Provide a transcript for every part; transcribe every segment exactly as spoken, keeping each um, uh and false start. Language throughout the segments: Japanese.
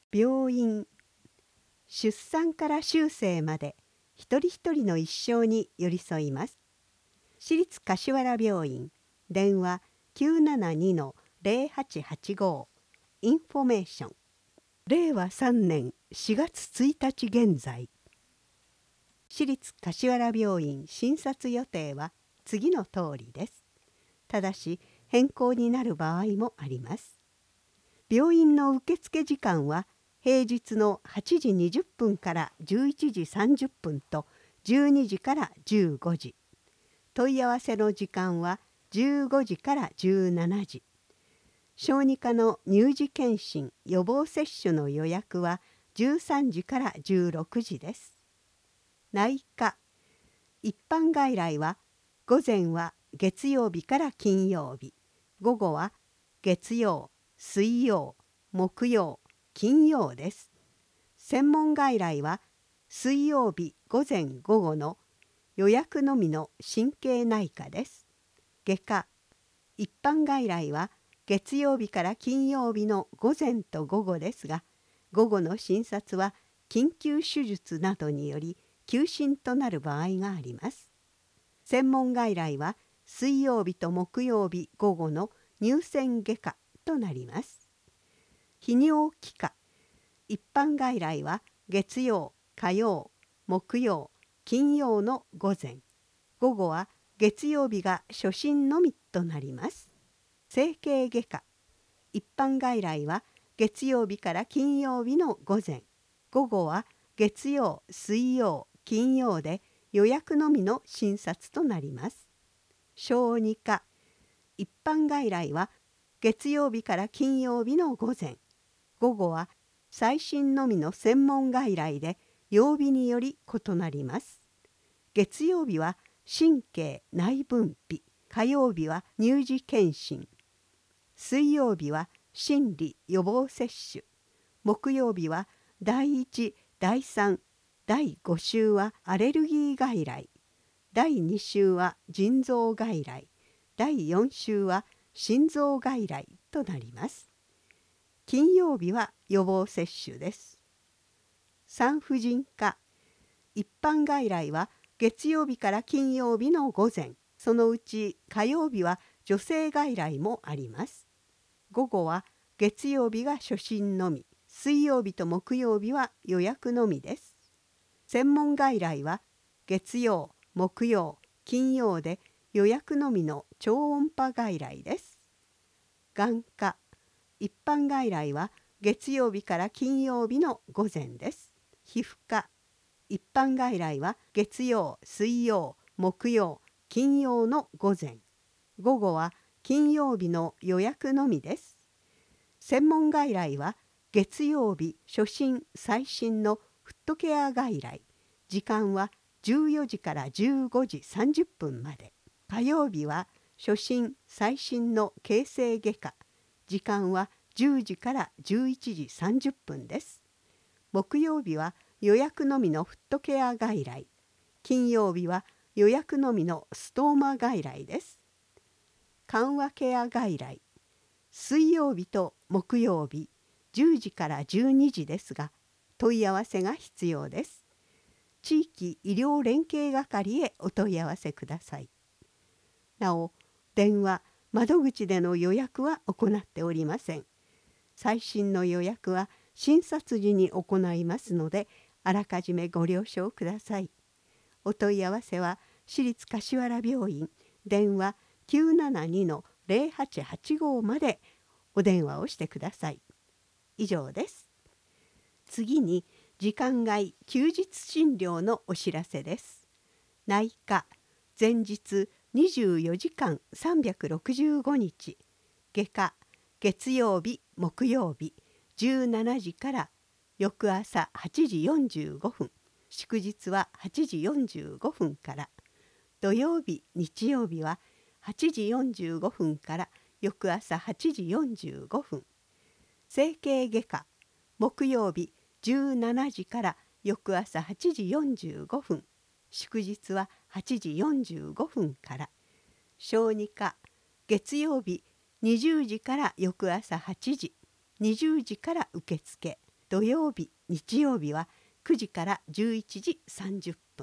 病院。出産から終生まで一人一人の一生に寄り添います。市立柏原病院電話 きゅうななにのゼロはちはちご インフォメーション。れいわさんねんしがつついたち現在。市立柏原病院診察予定は次の通りです。ただし変更になる場合もあります。病院の受付時間は平日のはちじにじゅっぷんからじゅういちじさんじゅっぷんとじゅうにじからじゅうごじ。問い合わせの時間はじゅうごじからじゅうしちじ。小児科の乳児健診予防接種の予約はじゅうさんじからじゅうろくじです。内科。一般外来は午前は月曜日から金曜日、午後は月曜、水曜、木曜、金曜です。専門外来は水曜日午前午後の予約のみの神経内科です。外科。一般外来は月曜日から金曜日の午前と午後ですが、午後の診察は緊急手術などにより休診となる場合があります。専門外来は水曜日と木曜日午後の乳腺外科となります。泌尿器科。一般外来は月曜、火曜、木曜、金曜の午前、午後は月曜日が初診のみとなります。整形外科。一般外来は月曜日から金曜日の午前、午後は月曜、水曜、金曜で予約のみの診察となります。小児科。一般外来は月曜日から金曜日の午前、午後は最新のみの専門外来で曜日により異なります。月曜日は神経内分泌、火曜日は乳児健診、水曜日は心理予防接種、木曜日はだいいち、だいさん、だいご週はアレルギー外来、だいに週は腎臓外来、だいよん週は心臓外来となります。金曜日は予防接種です。産婦人科。一般外来は月曜日から金曜日の午前、そのうち火曜日は女性外来もあります。午後は月曜日が初診のみ、水曜日と木曜日は予約のみです。専門外来は月曜、木曜、金曜で予約のみの超音波外来です。眼科。一般外来は月曜日から金曜日の午前です。皮膚科。一般外来は月曜、水曜、木曜、金曜の午前、午後は金曜日の予約のみです。専門外来は月曜日初診最新のフットケア外来、時間はじゅうよじからじゅうごじさんじゅっぷんまで。火曜日は初診最新の形成外科、時間はじゅうじからじゅういちじさんじゅっぷんです。木曜日は予約のみのフットケア外来、金曜日は予約のみのストーマ外来です。緩和ケア外来。水曜日と木曜日じゅうじからじゅうにじですが、問い合わせが必要です。地域医療連携係へお問い合わせください。なお、電話、窓口での予約は行っておりません。最新の予約は診察時に行いますので、あらかじめご了承ください。お問い合わせは市立柏原病院電話 きゅうななにのゼロはちはちご までお電話をしてください。以上です。次に時間外休日診療のお知らせです。内科。前日にじゅうよじかんさんびゃくろくじゅうごにち。外科。月曜日木曜日じゅうしちじから翌朝はちじよんじゅうごふん、祝日ははちじよんじゅうごふんから、土曜日日曜日ははちじよんじゅうごふんから翌朝はちじよんじゅうごふん。整形外科。木曜日じゅうしちじから翌朝はちじよんじゅうごふん、祝日ははちじよんじゅうごふんから。小児科。月曜日にじゅうじから翌朝はちじ、にじゅうじから受付、 土曜日日曜日はくじからじゅういちじさんじゅっぷん。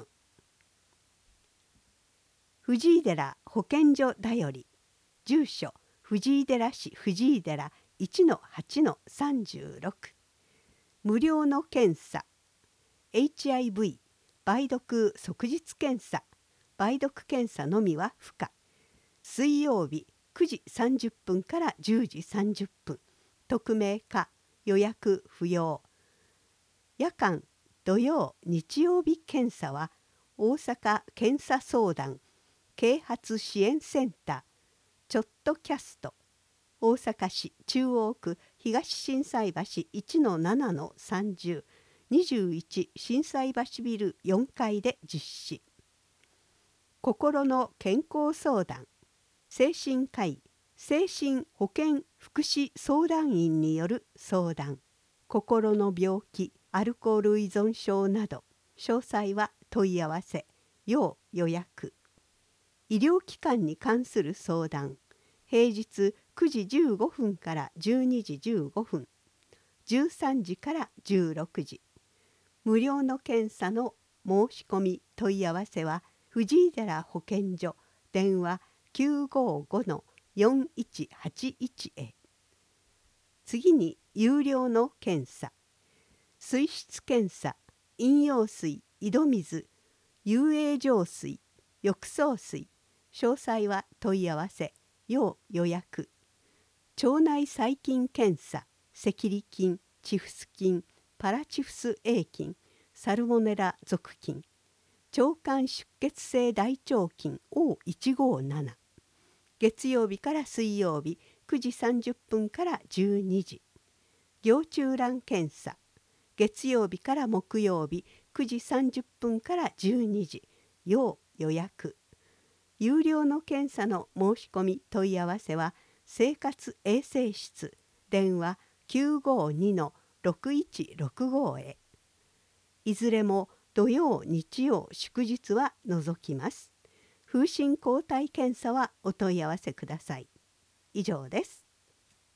藤井寺保健所だより、住所藤井寺市藤井寺 いちのはちのさんじゅうろく。無料の検査 エイチアイブイ 梅毒即日検査、梅毒検査のみは不可。水曜日くじさんじゅっぷんからじゅうじさんじゅっぷん、匿名可、予約不要。夜間土曜日曜日検査は大阪検査相談啓発支援センターちょっとキャスト、大阪市中央区東心斎橋 いちのななのさんじゅう、にじゅういち心斎橋ビルよんかいで実施。心の健康相談、精神科医精神保健福祉相談員による相談、心の病気アルコール依存症など、詳細は問い合わせ、要予約。医療機関に関する相談、平日くじじゅうごふんからじゅうにじじゅうごふん、じゅうさんじからじゅうろくじ。無料の検査の申し込み問い合わせは藤井寺保健所電話 きゅうごごのよんいちはちいち へ。次に有料の検査、水質検査、飲用水、井戸水、遊泳浄水、浴槽水、詳細は問い合わせ、要予約。腸内細菌検査、赤痢菌、チフス菌、パラチフス A 菌、サルモネラ属菌、腸管出血性大腸菌 オーいちごなな。月曜日から水曜日くじさんじゅっぷんからじゅうにじ。行虫卵検査、月曜日から木曜日くじさんじゅっぷんからじゅうにじ、要予約。有料の検査の申し込み問い合わせは生活衛生室電話 きゅうごにのろくいちろくご へ。いずれも土曜日曜祝日は除きます。風疹抗体検査はお問い合わせください。以上です。